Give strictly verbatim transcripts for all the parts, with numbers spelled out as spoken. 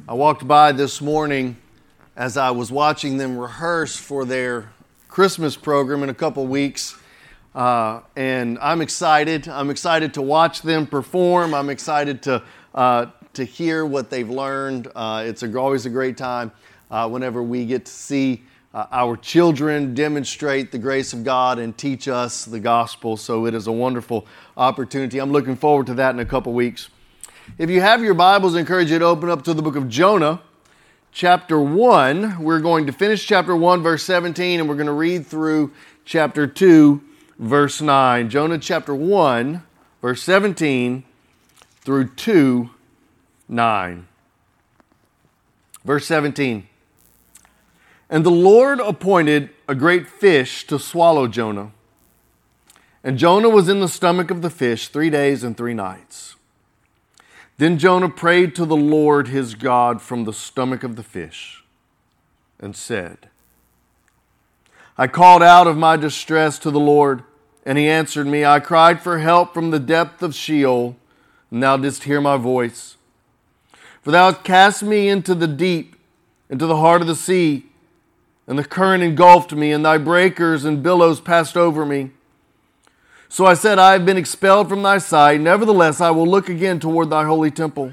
I walked by this morning as I was watching them rehearse for their Christmas program in a couple weeks, uh, and I'm excited. I'm excited to watch them perform. I'm excited to uh, to hear what they've learned. Uh, it's a, always a great time uh, whenever we get to see uh, our children demonstrate the grace of God and teach us the gospel. So it is a wonderful opportunity. I'm looking forward to that in a couple weeks. If you have your Bibles, I encourage you to open up to the book of Jonah, chapter one. We're going to finish chapter one, verse seventeen, and we're going to read through chapter two, verse nine. Jonah chapter one, verse seventeen through two, nine. Verse seventeen. And the Lord appointed a great fish to swallow Jonah. And Jonah was in the stomach of the fish three days and three nights. Then Jonah prayed to the Lord his God from the stomach of the fish and said, I called out of my distress to the Lord, and he answered me. I cried for help from the depth of Sheol, and thou didst hear my voice. For thou hast cast me into the deep, into the heart of the sea, and the current engulfed me, and thy breakers and billows passed over me. So I said, I have been expelled from thy sight. Nevertheless, I will look again toward thy holy temple.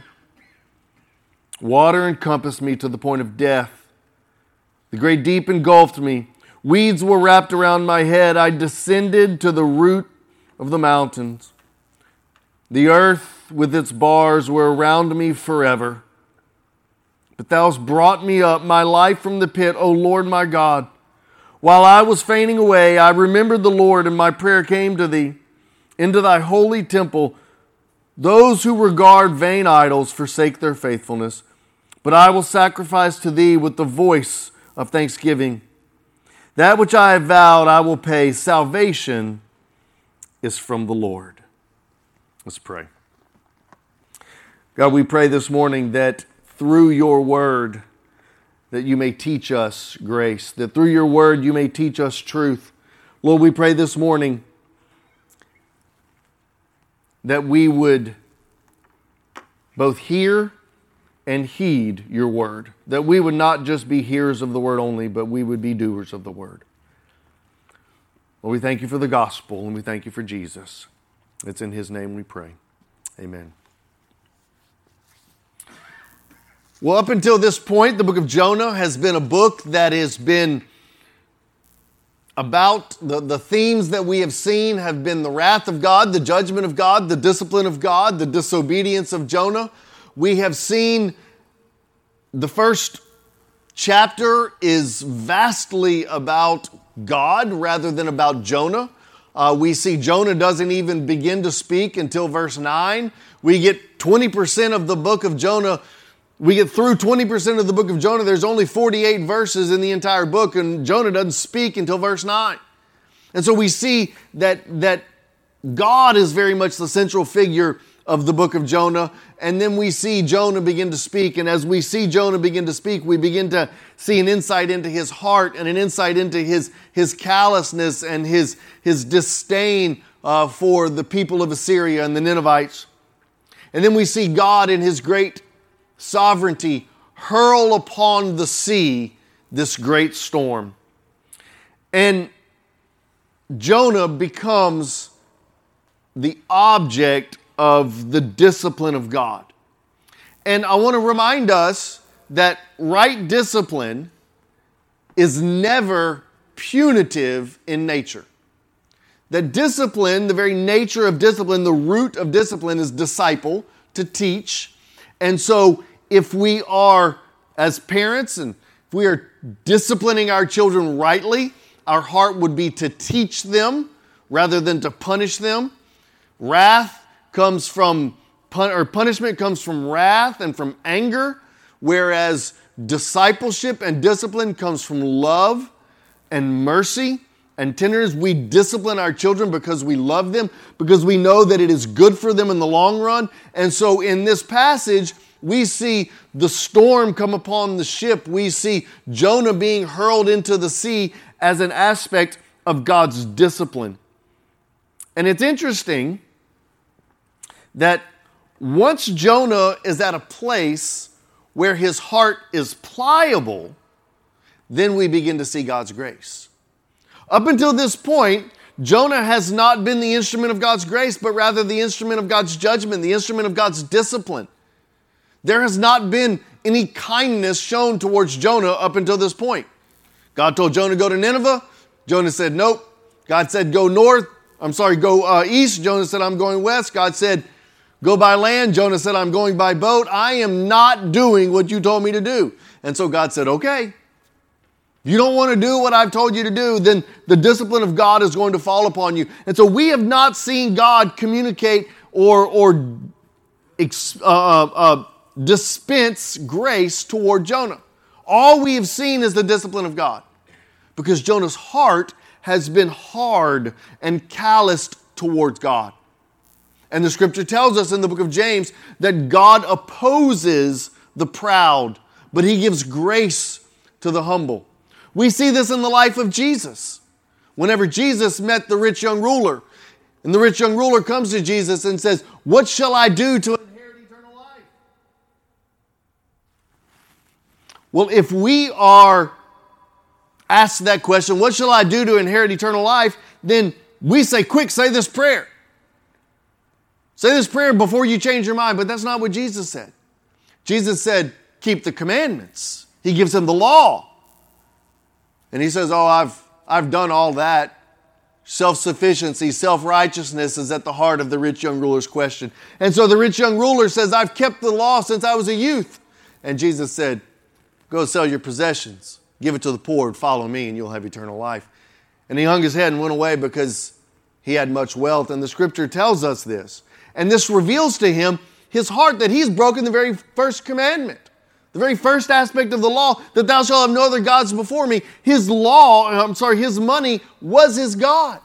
Water encompassed me to the point of death. The great deep engulfed me. Weeds were wrapped around my head. I descended to the root of the mountains. The earth with its bars were around me forever. But thou hast brought me up, my life from the pit, O Lord my God. While I was fainting away, I remembered the Lord, and my prayer came to thee, into thy holy temple. Those who regard vain idols forsake their faithfulness, but I will sacrifice to thee with the voice of thanksgiving. That which I have vowed I will pay. Salvation is from the Lord. Let's pray. God, we pray this morning that through your word, that you may teach us grace, that through your word you may teach us truth. Lord, we pray this morning that we would both hear and heed your word, that we would not just be hearers of the word only, but we would be doers of the word. Lord, we thank you for the gospel, and we thank you for Jesus. It's in his name we pray. Amen. Well, up until this point, the book of Jonah has been a book that has been about the, the themes that we have seen have been the wrath of God, the judgment of God, the discipline of God, the disobedience of Jonah. We have seen the first chapter is vastly about God rather than about Jonah. Uh, we see Jonah doesn't even begin to speak until verse nine. We get twenty percent of the book of Jonah. We get through twenty percent of the book of Jonah. There's only forty-eight verses in the entire book, and Jonah doesn't speak until verse nine. And so we see that, that God is very much the central figure of the book of Jonah. And then we see Jonah begin to speak. And as we see Jonah begin to speak, we begin to see an insight into his heart and an insight into his, his callousness and his, his disdain uh, for the people of Assyria and the Ninevites. And then we see God in his great sovereignty hurl upon the sea this great storm. And Jonah becomes the object of the discipline of God. And I want to remind us that right discipline is never punitive in nature. That discipline, the very nature of discipline, the root of discipline is disciple, to teach. And so if we are, as parents, and if we are disciplining our children rightly, our heart would be to teach them rather than to punish them. Wrath comes from, or punishment comes from wrath and from anger, whereas discipleship and discipline comes from love and mercy and tenderness. We discipline our children because we love them, because we know that it is good for them in the long run. And so in this passage, we see the storm come upon the ship. We see Jonah being hurled into the sea as an aspect of God's discipline. And it's interesting that once Jonah is at a place where his heart is pliable, then we begin to see God's grace. Up until this point, Jonah has not been the instrument of God's grace, but rather the instrument of God's judgment, the instrument of God's discipline. There has not been any kindness shown towards Jonah up until this point. God told Jonah to go to Nineveh. Jonah said, nope. God said, go north. I'm sorry, go uh, east. Jonah said, I'm going west. God said, go by land. Jonah said, I'm going by boat. I am not doing what you told me to do. And so God said, okay. You don't want to do what I've told you to do, then the discipline of God is going to fall upon you. And so we have not seen God communicate or, or uh, uh, dispense grace toward Jonah. All we have seen is the discipline of God, because Jonah's heart has been hard and calloused towards God. And the scripture tells us in the book of James that God opposes the proud, but he gives grace to the humble. We see this in the life of Jesus. Whenever Jesus met the rich young ruler, and the rich young ruler comes to Jesus and says, what shall I do to inherit eternal life? Well, if we are asked that question, what shall I do to inherit eternal life? Then we say, quick, say this prayer. Say this prayer before you change your mind. But that's not what Jesus said. Jesus said, keep the commandments. He gives him the law. And he says, oh, I've, I've done all that. Self-sufficiency, self-righteousness is at the heart of the rich young ruler's question. And so the rich young ruler says, I've kept the law since I was a youth. And Jesus said, go sell your possessions, give it to the poor, and follow me, and you'll have eternal life. And he hung his head and went away because he had much wealth. And the scripture tells us this. And this reveals to him his heart that he's broken the very first commandment. The very first aspect of the law, that thou shalt have no other gods before me. His law, I'm sorry, his money was his God.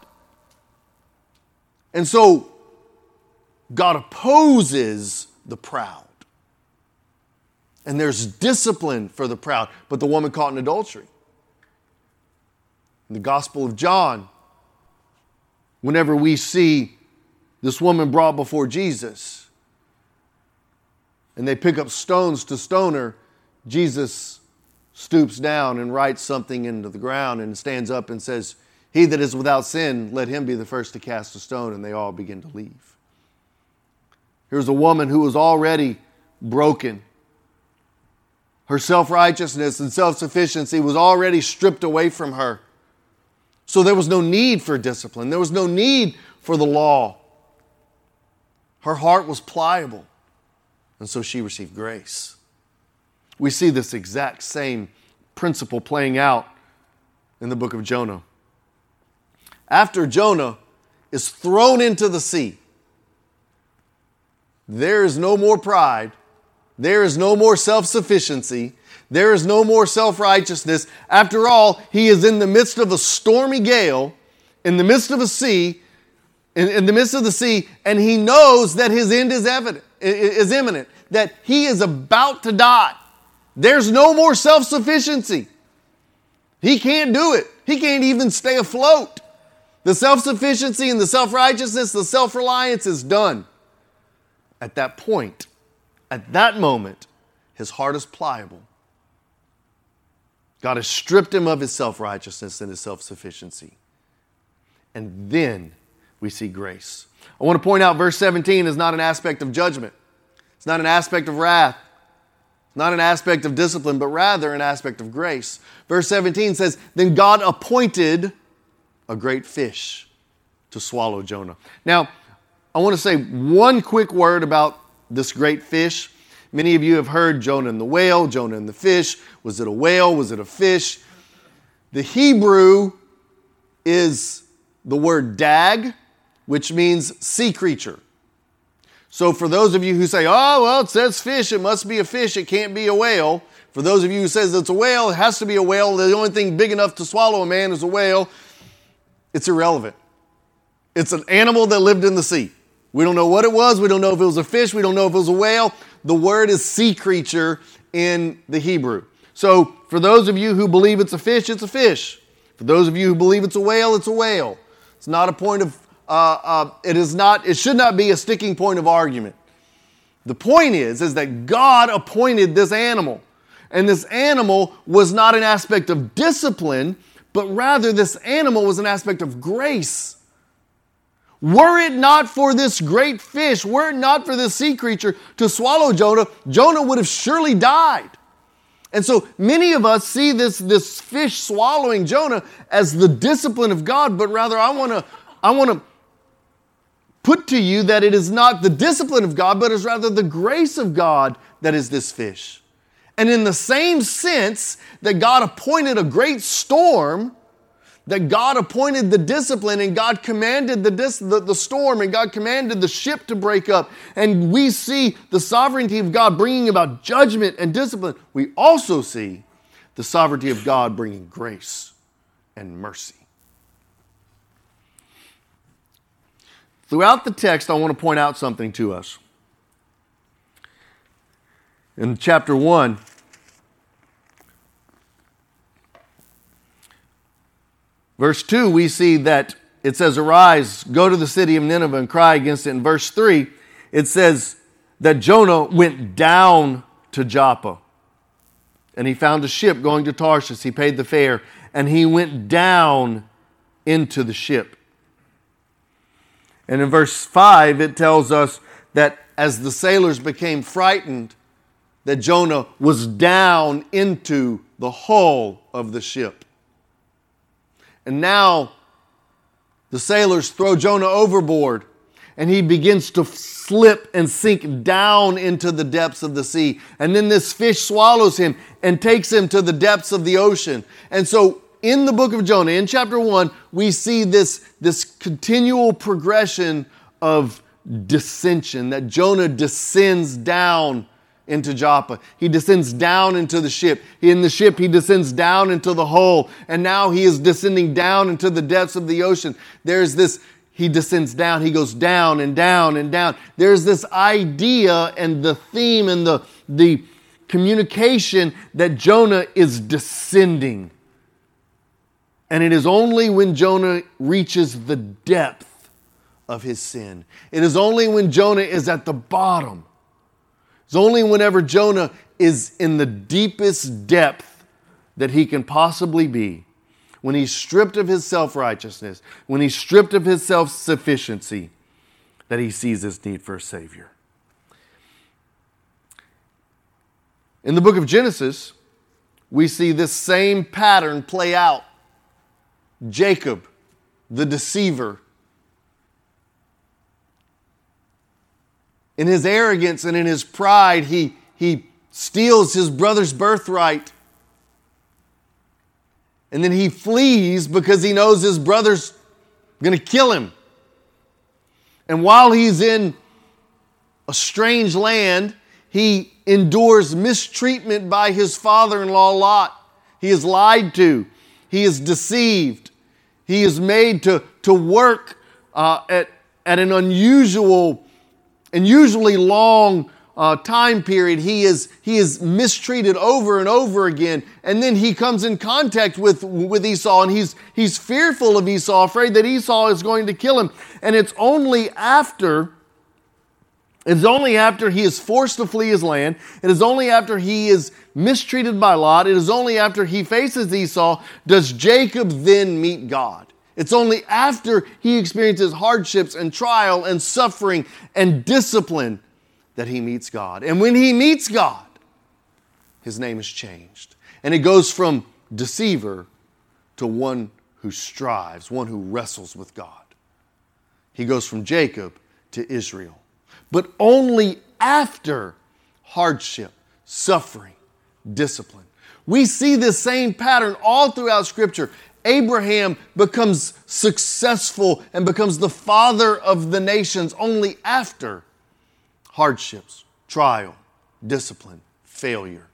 And so God opposes the proud. And there's discipline for the proud. But the woman caught in adultery. In the Gospel of John, whenever we see this woman brought before Jesus, and they pick up stones to stone her, Jesus stoops down and writes something into the ground and stands up and says, he that is without sin, let him be the first to cast a stone, and they all begin to leave. Here's a woman who was already broken. Her self-righteousness and self-sufficiency was already stripped away from her. So there was no need for discipline. There was no need for the law. Her heart was pliable. And so she received grace. We see this exact same principle playing out in the book of Jonah. After Jonah is thrown into the sea, there is no more pride. There is no more self-sufficiency. There is no more self-righteousness. After all, he is in the midst of a stormy gale, in the midst of a sea, in, in the midst of the sea, and he knows that his end is evident, is imminent, that he is about to die. There's no more self-sufficiency. He can't do it. He can't even stay afloat. The self-sufficiency and the self-righteousness, the self-reliance is done. At that point, at that moment, his heart is pliable. God has stripped him of his self-righteousness and his self-sufficiency. And then we see grace. I want to point out verse seventeen is not an aspect of judgment. It's not an aspect of wrath. It's not an aspect of discipline, but rather an aspect of grace. Verse seventeen says, then God appointed a great fish to swallow Jonah. Now, I want to say one quick word about this great fish. Many of you have heard Jonah and the whale, Jonah and the fish. Was it a whale? Was it a fish? The Hebrew is the word dag, which means sea creature. So for those of you who say, oh, well, it says fish, it must be a fish, it can't be a whale. For those of you who says it's a whale, it has to be a whale. The only thing big enough to swallow a man is a whale. It's irrelevant. It's an animal that lived in the sea. We don't know what it was. We don't know if it was a fish. We don't know if it was a whale. The word is sea creature in the Hebrew. So for those of you who believe it's a fish, it's a fish. For those of you who believe it's a whale, it's a whale. It's not a point of, uh, uh, it is not, it should not be a sticking point of argument. The point is, is that God appointed this animal. And this animal was not an aspect of discipline, but rather this animal was an aspect of grace. Were it not for this great fish, were it not for this sea creature to swallow Jonah, Jonah would have surely died. And so many of us see this, this fish swallowing Jonah as the discipline of God, but rather I want to I want to put to you that it is not the discipline of God, but is rather the grace of God that is this fish. And in the same sense that God appointed a great storm, that God appointed the discipline and God commanded the, dis- the, the storm and God commanded the ship to break up, and we see the sovereignty of God bringing about judgment and discipline, we also see the sovereignty of God bringing grace and mercy. Throughout the text, I want to point out something to us. In chapter one, verse two, we see that it says, "Arise, go to the city of Nineveh and cry against it." In verse three, it says that Jonah went down to Joppa. And he found a ship going to Tarshish. He paid the fare. And he went down into the ship. And in verse five, it tells us that as the sailors became frightened, that Jonah was down into the hull of the ship. And now the sailors throw Jonah overboard, and he begins to slip and sink down into the depths of the sea. And then this fish swallows him and takes him to the depths of the ocean. And so in the book of Jonah, in chapter one, we see this, this continual progression of descension, that Jonah descends down into Joppa. He descends down into the ship. In the ship, he descends down into the hull. And now he is descending down into the depths of the ocean. There's this, he descends down. He goes down and down and down. There's this idea and the theme and the, the communication that Jonah is descending. And it is only when Jonah reaches the depth of his sin. It is only when Jonah is at the bottom. It's only whenever Jonah is in the deepest depth that he can possibly be, when he's stripped of his self-righteousness, when he's stripped of his self-sufficiency, that he sees his need for a Savior. In the book of Genesis, we see this same pattern play out. Jacob, the deceiver, in his arrogance and in his pride, he, he steals his brother's birthright. And then he flees because he knows his brother's going to kill him. And while he's in a strange land, he endures mistreatment by his father-in-law Lot. He is lied to. He is deceived. He is made to, to work uh, at, at an unusual and usually long uh, time period. He is, he is mistreated over and over again. And then he comes in contact with, with Esau, and he's, he's fearful of Esau, afraid that Esau is going to kill him. And it's only after, it's only after he is forced to flee his land, it is only after he is mistreated by Lot, it is only after he faces Esau, does Jacob then meet God. It's only after he experiences hardships and trial and suffering and discipline that he meets God. And when he meets God, his name is changed. And it goes from deceiver to one who strives, one who wrestles with God. He goes from Jacob to Israel. But only after hardship, suffering, discipline. We see this same pattern all throughout Scripture. Abraham becomes successful and becomes the father of the nations only after hardships, trial, discipline, failure.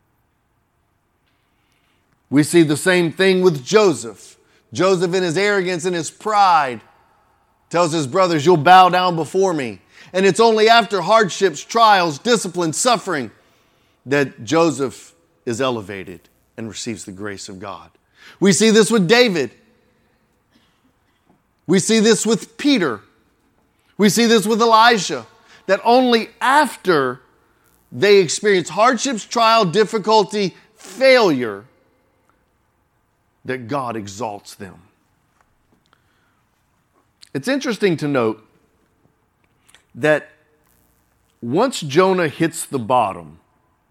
We see the same thing with Joseph. Joseph, in his arrogance and his pride, tells his brothers, "You'll bow down before me." And it's only after hardships, trials, discipline, suffering that Joseph is elevated and receives the grace of God. We see this with David. We see this with Peter. We see this with Elijah. that only after they experience hardships, trial, difficulty, failure, that God exalts them. It's interesting to note that once Jonah hits the bottom,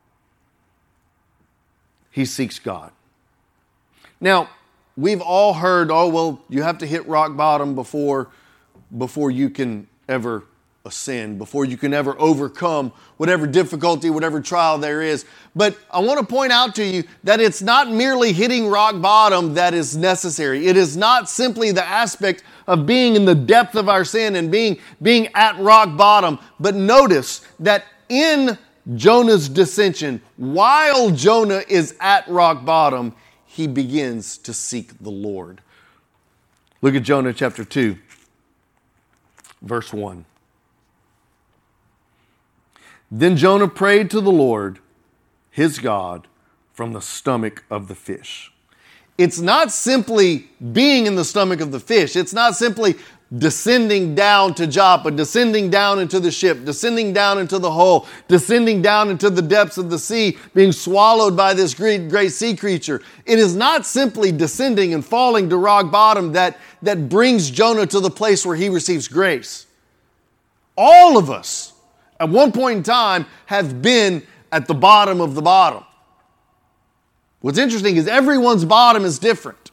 he seeks God. Now, we've all heard, oh, well, you have to hit rock bottom before, before you can ever ascend, before you can ever overcome whatever difficulty, whatever trial there is. But I want to point out to you that it's not merely hitting rock bottom that is necessary. It is not simply the aspect of being in the depth of our sin and being, being at rock bottom. But notice that in Jonah's dissension, while Jonah is at rock bottom, he begins to seek the Lord. Look at Jonah chapter two, verse one. Then Jonah prayed to the Lord, his God, from the stomach of the fish. It's not simply being in the stomach of the fish. It's not simply descending down to Joppa, descending down into the ship, descending down into the hole, descending down into the depths of the sea, being swallowed by this great, great sea creature. It is not simply descending and falling to rock bottom that, that brings Jonah to the place where he receives grace. All of us, at one point in time, have been at the bottom of the bottom. What's interesting is everyone's bottom is different.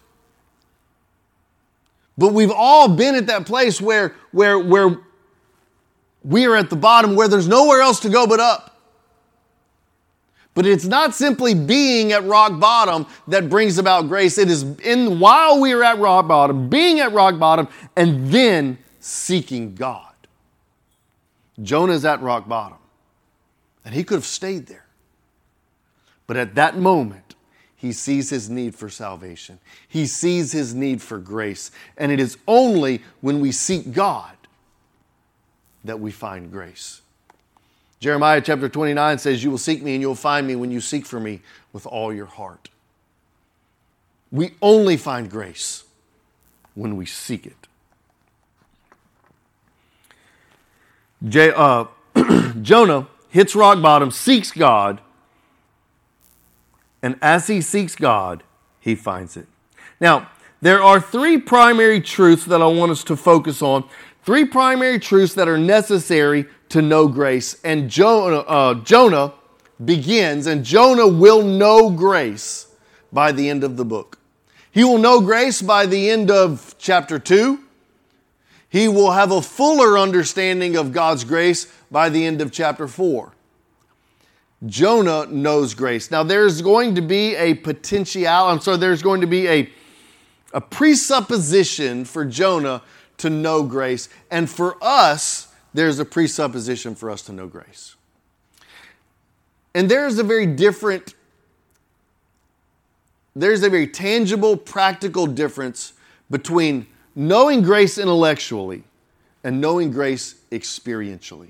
But we've all been at that place where, where, where we are at the bottom, where there's nowhere else to go but up. But it's not simply being at rock bottom that brings about grace. It is in while we are at rock bottom, being at rock bottom, and then seeking God. Jonah's at rock bottom, and he could have stayed there. But at that moment, he sees his need for salvation. He sees his need for grace. And it is only when we seek God that we find grace. Jeremiah chapter twenty-nine says, "You will seek me and you will find me when you seek for me with all your heart." We only find grace when we seek it. J- uh, Jonah hits rock bottom, seeks God, and as he seeks God, he finds it. Now, there are three primary truths that I want us to focus on. Three primary truths that are necessary to know grace. And Jonah, uh, Jonah begins, and Jonah will know grace by the end of the book. He will know grace by the end of chapter two. He will have a fuller understanding of God's grace by the end of chapter four. Jonah knows grace. Now there's going to be a potential, I'm sorry, there's going to be a, a presupposition for Jonah to know grace. And for us, there's a presupposition for us to know grace. And there's a very different, there's a very tangible, practical difference between knowing grace intellectually and knowing grace experientially.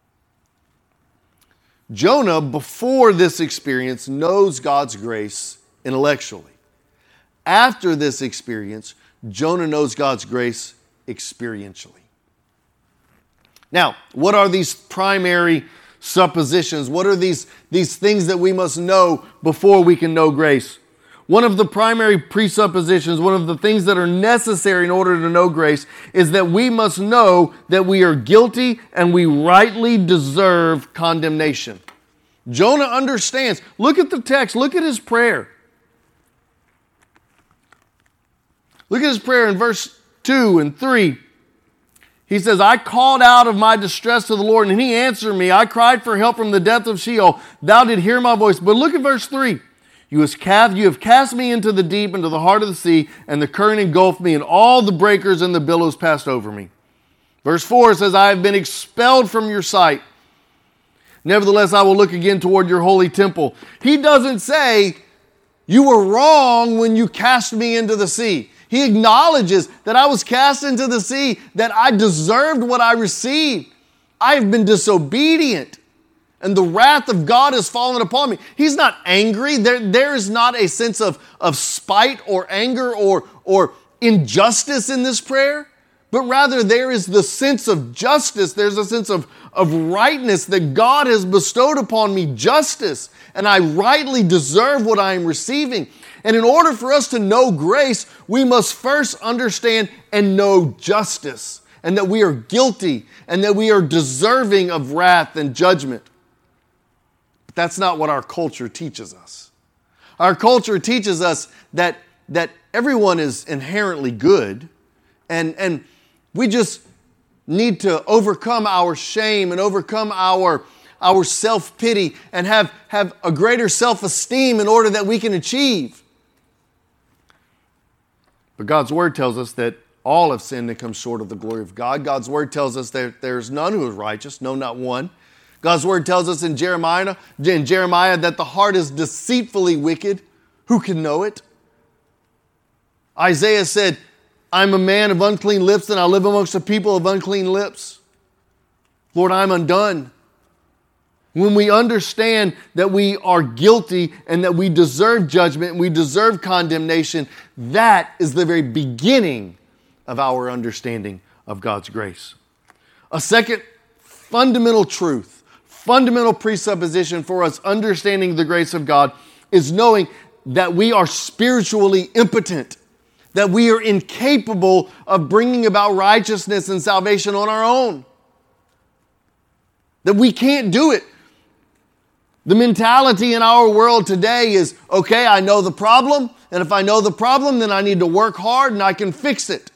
Jonah, before this experience, knows God's grace intellectually. After this experience, Jonah knows God's grace experientially. Now, what are these primary suppositions? What are these, these things that we must know before we can know grace? One of the primary presuppositions, one of the things that are necessary in order to know grace, is that we must know that we are guilty and we rightly deserve condemnation. Jonah understands. Look at the text. Look at his prayer. Look at his prayer in verse two and three. He says, "I called out of my distress to the Lord, and he answered me. I cried for help from the depth of Sheol. Thou did hear my voice." But look at verse three. You have cast me into the deep, into the heart of the sea, and the current engulfed me, and all the breakers and the billows passed over me. Verse four says, "I have been expelled from your sight. Nevertheless, I will look again toward your holy temple." He doesn't say, "You were wrong when you cast me into the sea." He acknowledges that I was cast into the sea, that I deserved what I received. I have been disobedient, and the wrath of God has fallen upon me. He's not angry. There, there is not a sense of, of spite or anger or, or injustice in this prayer, but rather there is the sense of justice. There's a sense of, of rightness that God has bestowed upon me, justice, and I rightly deserve what I am receiving. And in order for us to know grace, we must first understand and know justice, and that we are guilty, and that we are deserving of wrath and judgment. But that's not what our culture teaches us. Our culture teaches us that, that everyone is inherently good, and, and we just need to overcome our shame and overcome our, our self-pity and have, have a greater self-esteem in order that we can achieve. But God's Word tells us that all have sinned and come short of the glory of God. God's Word tells us that there's none who is righteous, no, not one. God's Word tells us in Jeremiah, in Jeremiah that the heart is deceitfully wicked. Who can know it? Isaiah said, I'm a man of unclean lips, and I live amongst a people of unclean lips. Lord, I'm undone. When we understand that we are guilty and that we deserve judgment and we deserve condemnation, that is the very beginning of our understanding of God's grace. A second fundamental truth, fundamental presupposition for us understanding the grace of God is knowing that we are spiritually impotent, that we are incapable of bringing about righteousness and salvation on our own, that we can't do it. The mentality in our world today is, okay, I know the problem, and if I know the problem, then I need to work hard and I can fix it.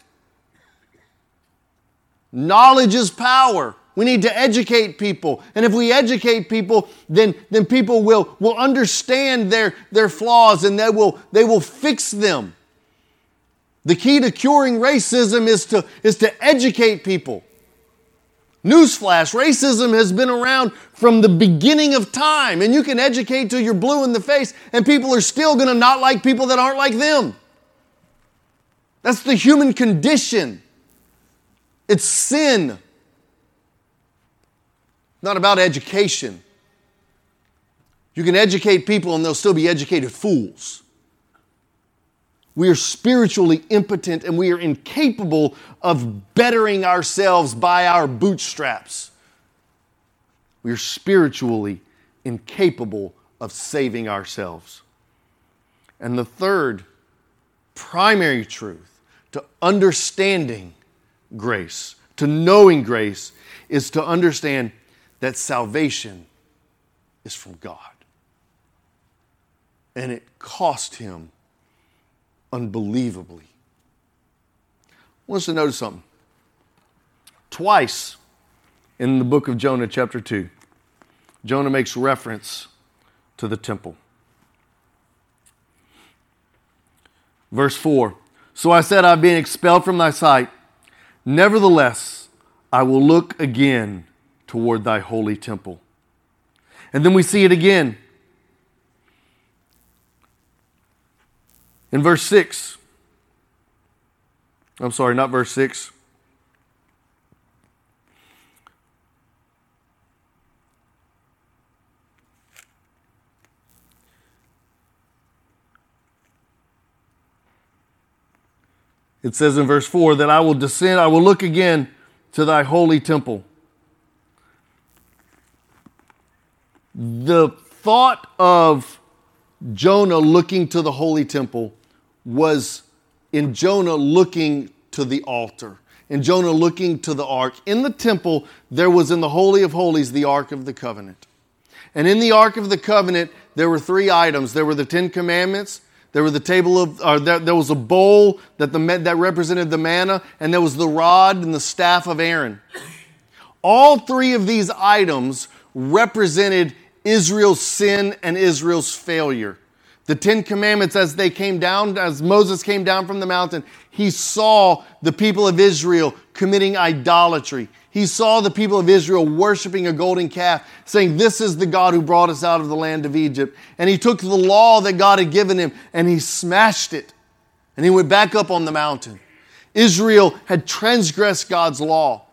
Knowledge is power. We need to educate people. And if we educate people, then, then people will, will understand their, their flaws and they will, they will fix them. The key to curing racism is to, is to educate people. Newsflash, racism has been around from the beginning of time, and you can educate till you're blue in the face, and people are still going to not like people that aren't like them. That's the human condition. It's sin. Not about education. You can educate people and they'll still be educated fools. We are spiritually impotent and we are incapable of bettering ourselves by our bootstraps. We are spiritually incapable of saving ourselves. And the third primary truth to understanding grace, to knowing grace, is to understand that salvation is from God. And it cost him unbelievably. I want us to notice something. Twice in the book of Jonah, chapter two, Jonah makes reference to the temple. Verse four, so I said, I've been expelled from thy sight. Nevertheless, I will look again toward thy holy temple. And then we see it again. In verse six, I'm sorry, not verse six. It says in verse four that I will descend, I will look again to thy holy temple. The thought of Jonah looking to the holy temple was in Jonah looking to the altar, in Jonah looking to the ark. In the temple, there was in the Holy of Holies the Ark of the Covenant. And in the Ark of the Covenant, there were three items. There were the Ten Commandments, there were the table of, or there, there was a bowl that, the, that represented the manna, and there was the rod and the staff of Aaron. All three of these items represented Israel's sin and Israel's failure. The Ten Commandments, as they came down, as Moses came down from the mountain, he saw the people of Israel committing idolatry. He saw the people of Israel worshiping a golden calf, saying, this is the God who brought us out of the land of Egypt. And he took the law that God had given him and he smashed it. And he went back up on the mountain. Israel had transgressed God's law.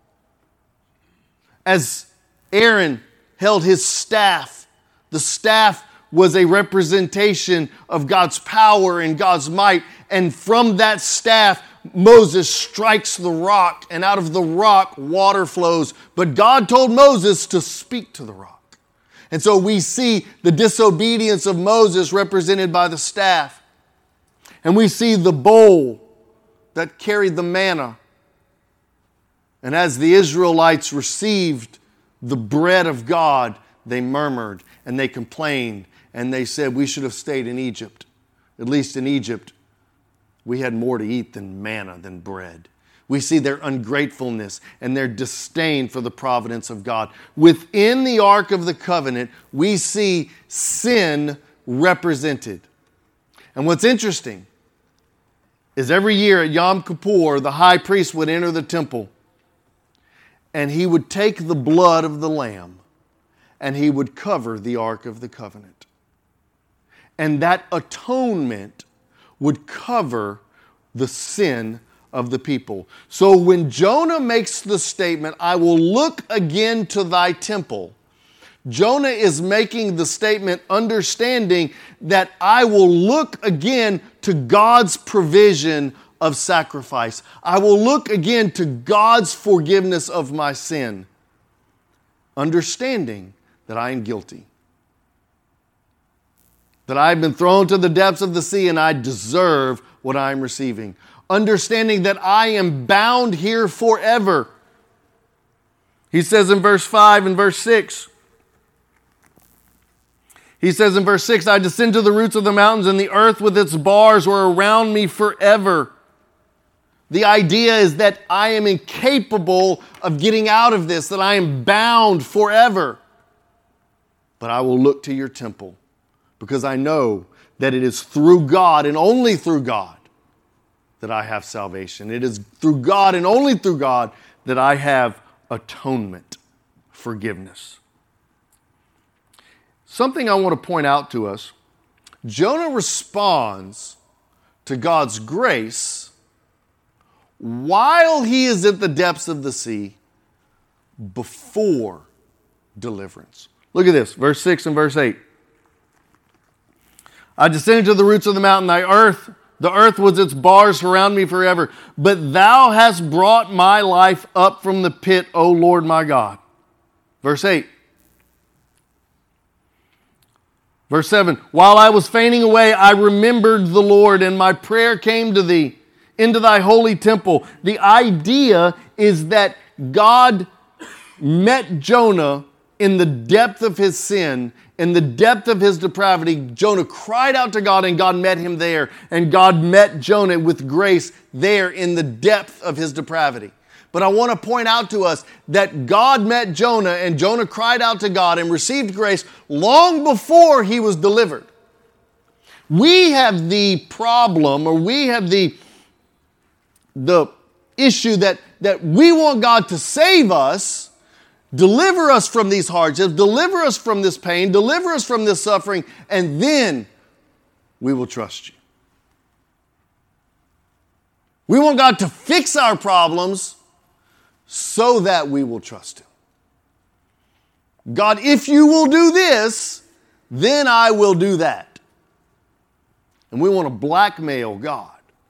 As Aaron held his staff, the staff was a representation of God's power and God's might. And from that staff, Moses strikes the rock, and out of the rock, water flows. But God told Moses to speak to the rock. And so we see the disobedience of Moses represented by the staff. And we see the bowl that carried the manna. And as the Israelites received the bread of God, they murmured and they complained and they said, we should have stayed in Egypt. At least in Egypt, we had more to eat than manna, than bread. We see their ungratefulness and their disdain for the providence of God. Within the Ark of the Covenant, we see sin represented. And what's interesting is every year at Yom Kippur, the high priest would enter the temple and he would take the blood of the lamb and he would cover the Ark of the Covenant. And that atonement would cover the sin of the people. So when Jonah makes the statement, I will look again to thy temple, Jonah is making the statement understanding that I will look again to God's provision of sacrifice. I will look again to God's forgiveness of my sin, understanding that I am guilty, that I've been thrown to the depths of the sea and I deserve what I'm receiving. Understanding that I am bound here forever. He says in verse five and verse six, he says in verse six, I descend to the roots of the mountains and the earth with its bars were around me forever. The idea is that I am incapable of getting out of this, that I am bound forever. But I will look to your temple because I know that it is through God and only through God that I have salvation. It is through God and only through God that I have atonement, forgiveness. Something I want to point out to us, Jonah responds to God's grace while he is at the depths of the sea before deliverance. Look at this, verse six and verse eight. I descended to the roots of the mountain, thy earth, the earth was its bars surround me forever. But thou hast brought my life up from the pit, O Lord my God. Verse eight. Verse seven, while I was fainting away, I remembered the Lord, and my prayer came to thee into thy holy temple. The idea is that God met Jonah in the depth of his sin, in the depth of his depravity. Jonah cried out to God and God met him there. And God met Jonah with grace there in the depth of his depravity. But I want to point out to us that God met Jonah and Jonah cried out to God and received grace long before he was delivered. We have the problem, or we have the, the issue that, that we want God to save us, deliver us from these hardships, deliver us from this pain, deliver us from this suffering, and then we will trust you. We want God to fix our problems so that we will trust him. God, if you will do this, then I will do that. And we want to blackmail God.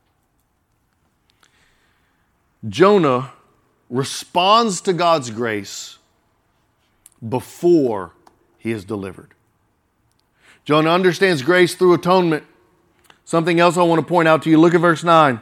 Jonah responds to God's grace before he is delivered. Jonah understands grace through atonement. Something else I want to point out to you. Look at verse nine.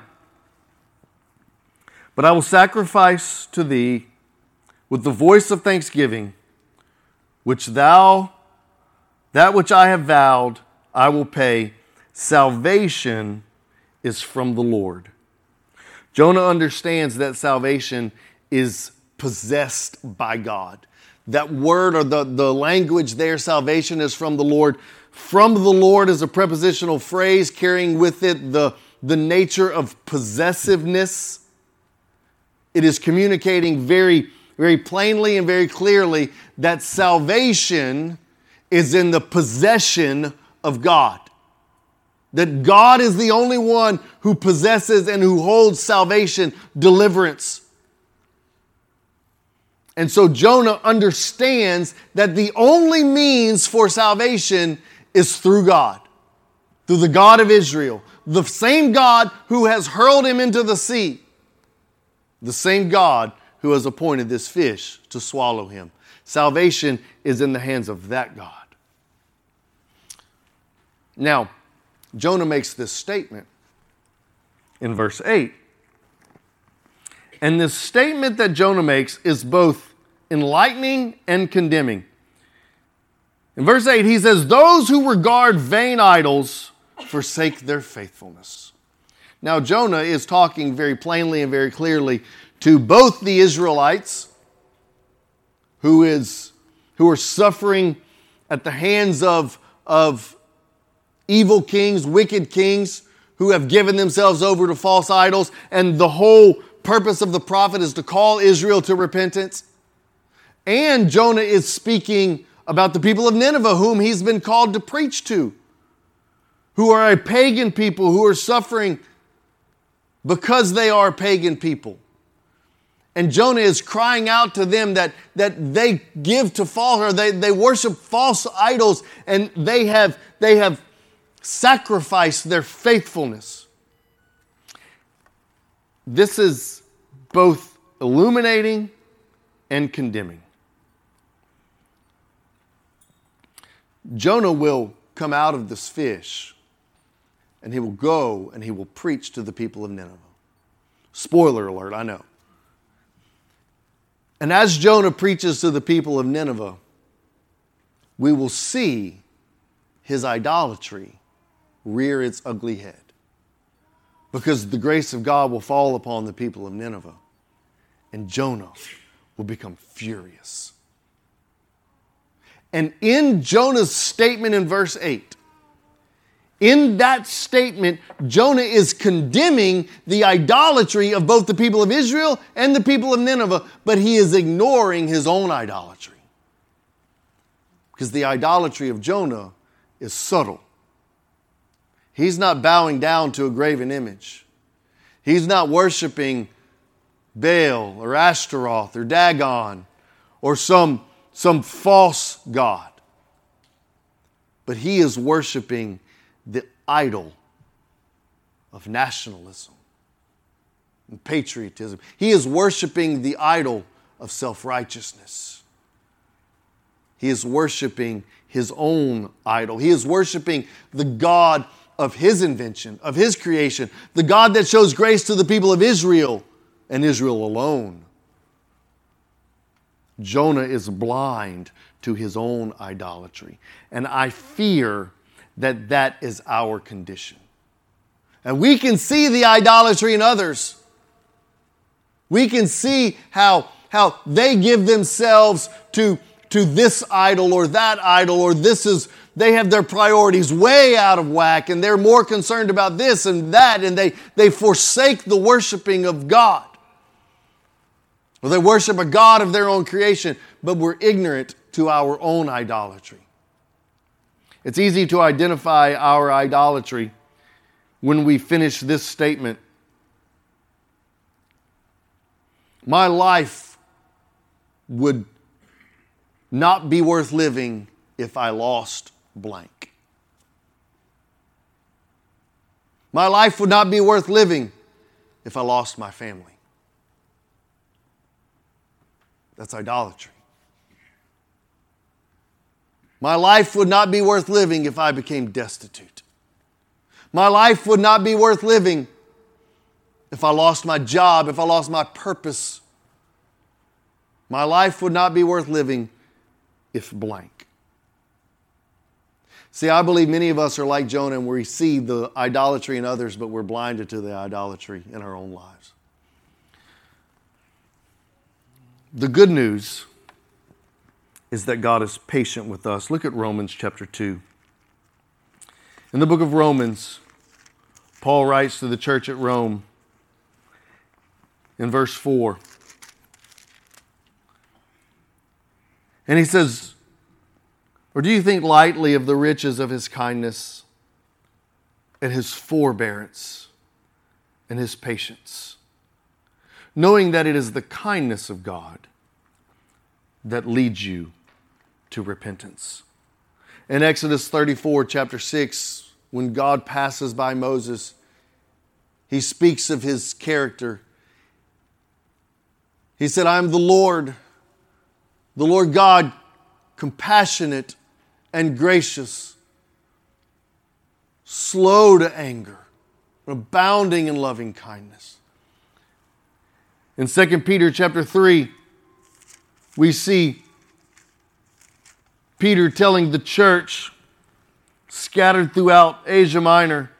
But I will sacrifice to thee with the voice of thanksgiving, which thou, that which I have vowed, I will pay. Salvation is from the Lord. Jonah understands that salvation is possessed by God. That word or the, the language there, salvation is from the Lord. From the Lord is a prepositional phrase carrying with it the, the nature of possessiveness. It is communicating very, very plainly and very clearly that salvation is in the possession of God. That God is the only one who possesses and who holds salvation, deliverance. And so Jonah understands that the only means for salvation is through God, through the God of Israel, The same God who has hurled him into the sea. The same God who has appointed this fish to swallow him. Salvation is in the hands of that God. Now, Jonah makes this statement in verse eight. And this statement that Jonah makes is both enlightening and condemning. In verse eight, he says, those who regard vain idols forsake their faithfulness. Now, Jonah is talking very plainly and very clearly to both the Israelites who is who are suffering at the hands of, of evil kings, wicked kings who have given themselves over to false idols. And the whole purpose of the prophet is to call Israel to repentance. And Jonah is speaking about the people of Nineveh whom he's been called to preach to, who are a pagan people who are suffering because they are pagan people. And Jonah is crying out to them that, that they give to false, or they, they worship false idols, and they have, they have sacrificed their faithfulness. This is both illuminating and condemning. Jonah will come out of this fish, and he will go and he will preach to the people of Nineveh. Spoiler alert, I know. And as Jonah preaches to the people of Nineveh, we will see his idolatry rear its ugly head. Because the grace of God will fall upon the people of Nineveh, and Jonah will become furious. And in Jonah's statement in verse eight, in that statement, Jonah is condemning the idolatry of both the people of Israel and the people of Nineveh, but he is ignoring his own idolatry. Because the idolatry of Jonah is subtle. He's not bowing down to a graven image. He's not worshiping Baal or Ashtaroth or Dagon or some, some false god. But he is worshiping the idol of nationalism and patriotism. He is worshiping the idol of self-righteousness. He is worshiping his own idol. He is worshiping the God of his invention, of his creation, the God that shows grace to the people of Israel and Israel alone. Jonah is blind to his own idolatry. And I fear that that is our condition. And we can see the idolatry in others. We can see how, how they give themselves to, to this idol or that idol, or this is, they have their priorities way out of whack, and they're more concerned about this and that, and they, they forsake the worshiping of God. Or they worship a God of their own creation, but we're ignorant to our own idolatry. It's easy to identify our idolatry when we finish this statement. My life would not be worth living if I lost blank. My life would not be worth living if I lost my family. That's idolatry. My life would not be worth living if I became destitute. My life would not be worth living if I lost my job, if I lost my purpose. My life would not be worth living if blank. See, I believe many of us are like Jonah, and we see the idolatry in others, but we're blinded to the idolatry in our own lives. The good news is that God is patient with us. Look at Romans chapter two. In the book of Romans, Paul writes to the church at Rome in verse four. And he says, or do you think lightly of the riches of his kindness and his forbearance and his patience, knowing that it is the kindness of God that leads you to repentance? In Exodus thirty-four, chapter six, when God passes by Moses, he speaks of his character. He said, I am the Lord, the Lord God, compassionate and gracious, slow to anger, abounding in loving kindness. In Second Peter chapter three, we see Peter telling the church scattered throughout Asia Minor.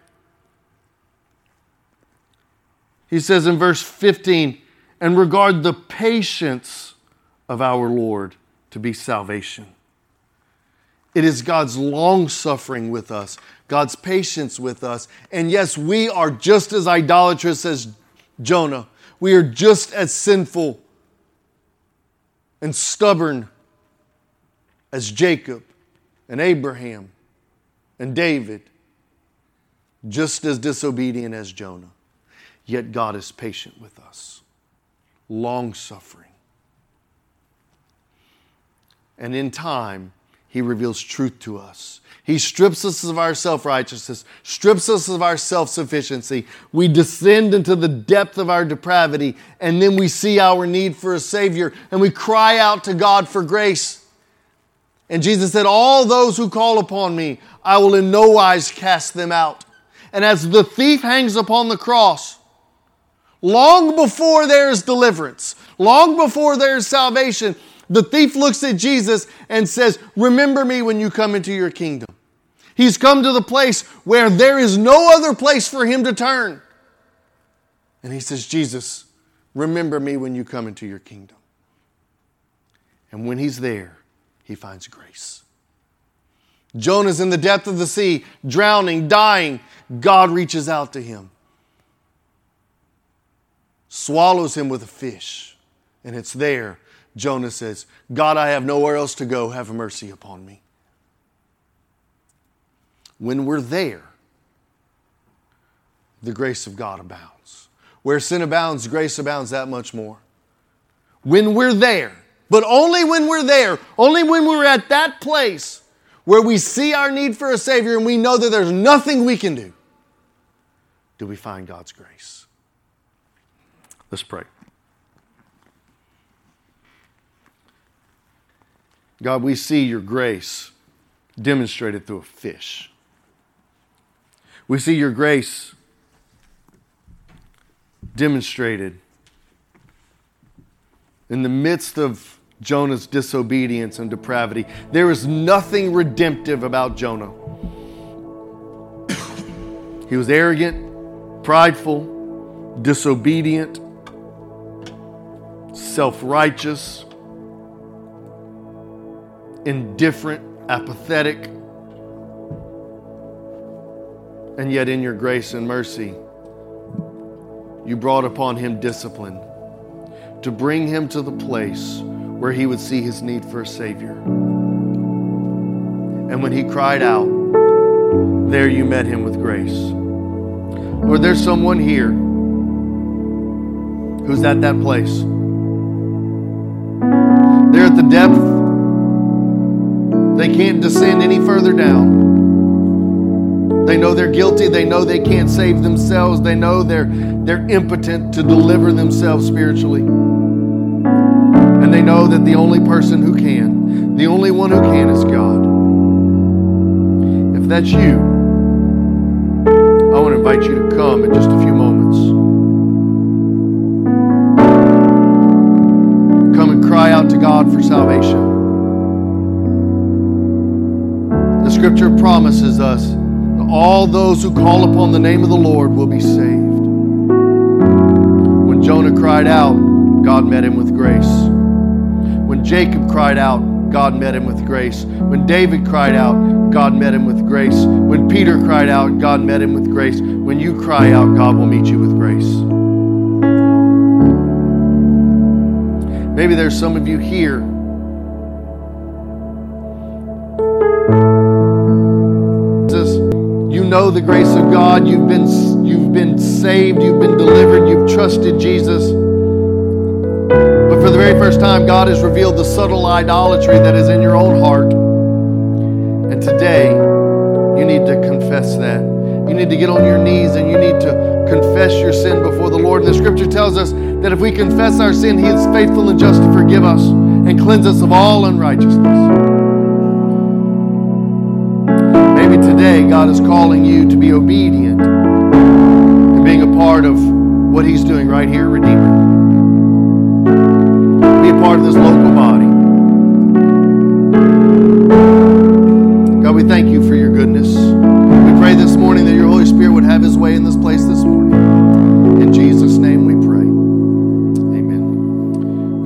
He says in verse fifteen, and regard the patience of our Lord to be salvation. It is God's long suffering with us, God's patience with us. And yes, we are just as idolatrous as Jonah. We are just as sinful and stubborn as Jacob and Abraham and David, just as disobedient as Jonah. Yet God is patient with us, long-suffering. And in time, He reveals truth to us. He strips us of our self-righteousness, strips us of our self-sufficiency. We descend into the depth of our depravity, and then we see our need for a Savior, and we cry out to God for grace. And Jesus said, all those who call upon me, I will in no wise cast them out. And as the thief hangs upon the cross, long before there is deliverance, long before there is salvation, the thief looks at Jesus and says, remember me when you come into your kingdom. He's come to the place where there is no other place for him to turn. And he says, Jesus, remember me when you come into your kingdom. And when he's there, he finds grace. Jonah's in the depth of the sea, drowning, dying. God reaches out to him, swallows him with a fish, and it's there. Jonah says, God, I have nowhere else to go. Have mercy upon me. When we're there, the grace of God abounds. Where sin abounds, grace abounds that much more. When we're there, but only when we're there, only when we're at that place where we see our need for a Savior and we know that there's nothing we can do, do we find God's grace. Let's pray. God, we see your grace demonstrated through a fish. We see your grace demonstrated in the midst of Jonah's disobedience and depravity. There is nothing redemptive about Jonah. He was arrogant, prideful, disobedient, self-righteous, indifferent, apathetic. And yet in your grace and mercy, you brought upon him discipline to bring him to the place where he would see his need for a Savior. And when he cried out, there you met him with grace. Lord, there's someone here who's at that place. They're at the depth. They can't descend any further down. They know they're guilty. They know they can't save themselves. They know they're, they're impotent to deliver themselves spiritually. And they know that the only person who can, the only one who can is God. If that's you, I want to invite you to come in just a few moments. Come and cry out to God for salvation. The scripture promises us that all those who call upon the name of the Lord will be saved. When Jonah cried out, God met him with grace. When Jacob cried out, God met him with grace. When David cried out, God met him with grace. When Peter cried out, God met him with grace. When you cry out, God will meet you with grace. Maybe there's some of you here you know the grace of God. You've been, you've been saved. You've been delivered. You've trusted Jesus. But for the very first time, God has revealed the subtle idolatry that is in your own heart. And today, you need to confess that. You need to get on your knees and you need to confess your sin before the Lord. And the scripture tells us that if we confess our sin, He is faithful and just to forgive us and cleanse us of all unrighteousness. Maybe today God is calling you to be obedient and being a part of what He's doing right here at Redeemer. Be a part of this local body. God, we thank you